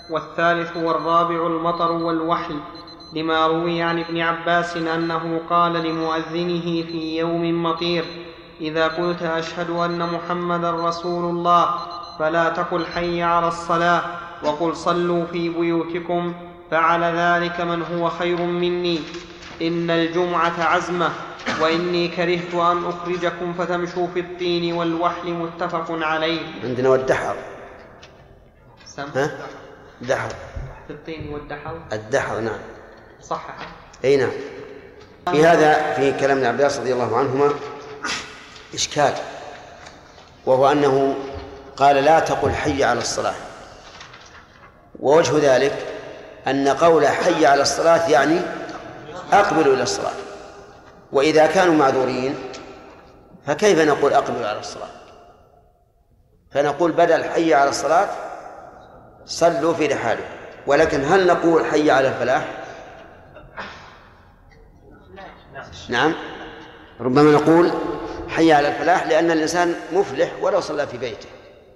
والثالث والرابع المطر والوحل، لما روي عن ابن عباس أنه قال لمؤذنه في يوم مطير: إذا قلت أشهد أن محمدا رسول الله فلا تقل حي على الصلاة، وقل صلوا في بيوتكم، فعل ذلك من هو خير مني. إن الجمعة عزمة، وإني كرهت أن أخرجكم فتمشوا في الطين والوحل. متفق عليه. عندنا والدحر. دحر في الطين والدحر. الدحر نعم صح. أي نعم. في هذا في كلام ابن عباس رضي الله عنهما إشكال، وهو أنه قال لا تقل حي على الصلاة، ووجه ذلك أن قول حي على الصلاة يعني أقبلوا إلى الصلاة، وإذا كانوا معذورين فكيف نقول أقبلوا على الصلاة؟ فنقول بدل حي على الصلاة صلوا في رحالكم. ولكن هل نقول حي على الفلاح؟ نعم، ربما نقول حي على الفلاح لأن الإنسان مفلح ولو صلى في بيته،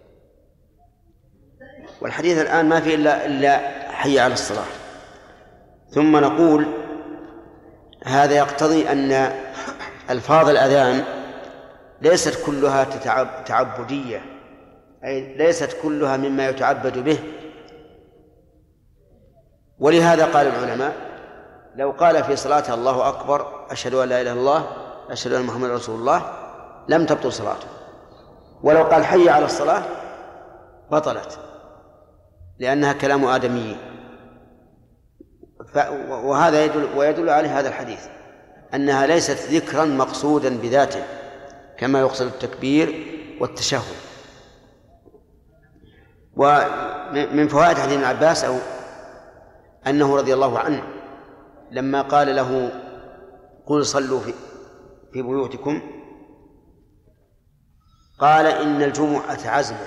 والحديث الآن ما فيه إلا حي على الصلاة. ثم نقول هذا يقتضي أن ألفاظ الأذان ليست كلها تعبدية، أي ليست كلها مما يتعبد به. ولهذا قال العلماء لو قال في صلاته الله أكبر أشهد أن لا إله إلا الله أشهد أن محمدا رسول الله لم تبطل صلاته، ولو قال حي على الصلاة بطلت، لأنها كلام آدمي. وهذا يدل عليه هذا الحديث أنها ليست ذكرا مقصودا بذاته كما يقصد التكبير والتشهد. ومن فوائد حديث ابن عباس أنه رضي الله عنه لما قال له قل صلوا في بيوتكم قال إن الجمعة عزمة،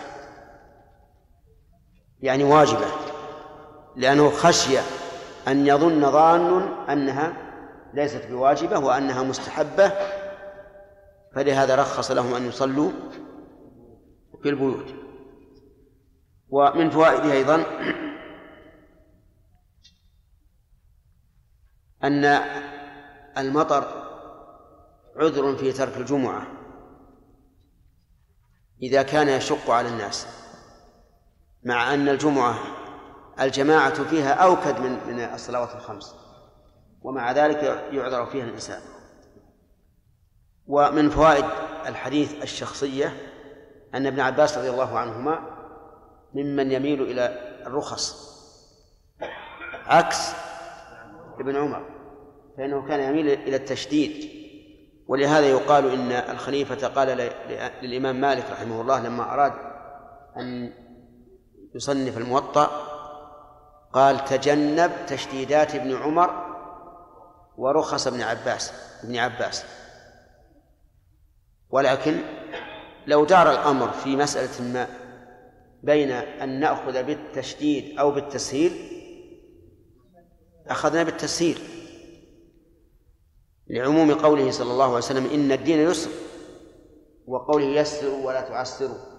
يعني واجبة، لأنه خشي أن يظن ظان أنها ليست بواجبة وأنها مستحبة، فلهذا رخص لهم أن يصلوا في البيوت. ومن فوائده أيضا أن المطر عذر في ترك الجمعة إذا كان يشق على الناس، مع أن الجمعة الجماعة فيها أوكد من الصلوات الخمس، ومع ذلك يعذر فيها الإنسان. ومن فوائد الحديث الشخصية أن ابن عباس رضي الله عنهما ممن يميل إلى الرخص عكس ابن عمر، فإنه كان يميل إلى التشديد. ولهذا يقال إن الخليفة قال للإمام مالك رحمه الله لما أراد أن يصنف الموطأ قال تجنب تشديدات ابن عمر ورخص ابن عباس. ولكن لو دار الأمر في مسألة ما بين أن نأخذ بالتشديد أو بالتسهيل أخذنا بالتسهيل، لعموم قوله صلى الله عليه وسلم إن الدين يسر، وقوله يسر ولا تعسروا.